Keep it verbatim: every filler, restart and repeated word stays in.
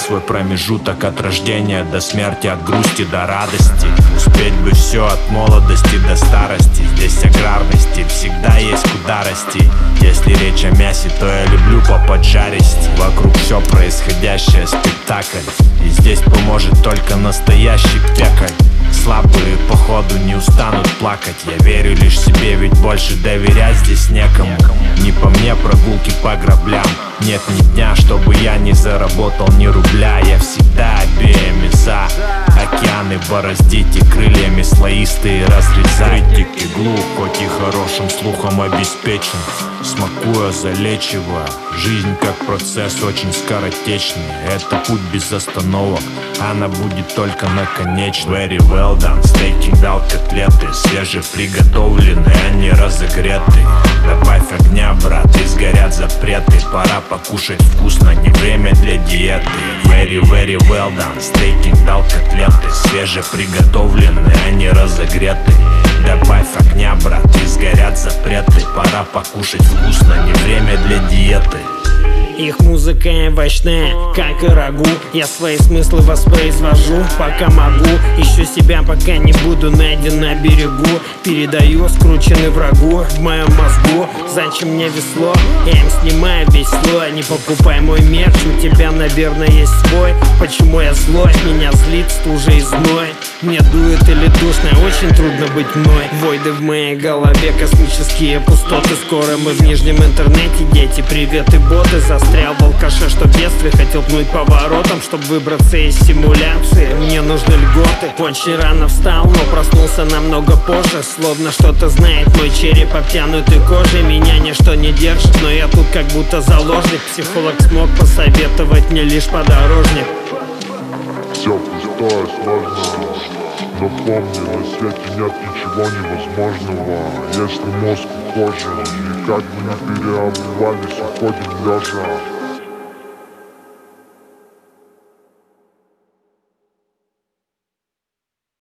свой промежуток от рождения до смерти, от грусти до радости. Успеть бы все от молодости до старости. Здесь аграрный стиль, всегда есть куда расти. Если речь о мясе, то я люблю поподжаристи. Вокруг все происходящее спектакль, и здесь поможет только настоящий пекарь. Слабые походу не устанут плакать. Я верю лишь себе, ведь больше доверять здесь некому. Не по мне прогулки по граблям. Нет ни дня, чтобы я не заработал ни рубля. Я всегда обеими за океаны бороздить и крыльями слоистые разрезать. Критики глух, хоть и хорошим слухом обеспечен. Смакуя, залечивая. Жизнь как процесс очень скоротечный. Это путь без остановок, она будет только наконечной. Very well done, стейкинг дал котлеты. Свежеприготовленные, они разогреты. Добавь огня, брат, и сгорят запреты. Пора покушать вкусно, не время для диеты. Very, very well done, стейкинг дал котлеты. Свежеприготовленные, они разогреты. Добавь огня, брат, и сгорят запреты. Пора покушать вкусно, не время для диеты. Их музыка овощная, как и рагу. Я свои смыслы воспроизвожу, пока могу. Ищу себя, пока не буду найден на берегу. Передаю скрученный врагу в моем мозгу. Зачем мне весло? Я им снимаю весь слой. Не покупай мой мерч, у тебя, наверное, есть свой. Почему я злой? Меня злит стужа и зной. Мне дует или душно, очень трудно быть мной. Войды в моей голове, космические пустоты. Скоро мы в нижнем интернете, дети, привет и боты. Застрял в алкаше, что в детстве хотел пнуть поворотом, чтобы выбраться из симуляции. Мне нужны льготы. Очень рано встал, но проснулся намного позже. Словно что-то знает мой череп, обтянутый кожей. Меня ничто не держит, но я тут как будто заложник. Психолог смог посоветовать мне лишь подорожник. Все пустое, сложно. Но помни, на свете нет ничего невозможного. Если мозг ухожен, и как бы не переобувались, уходим лежа.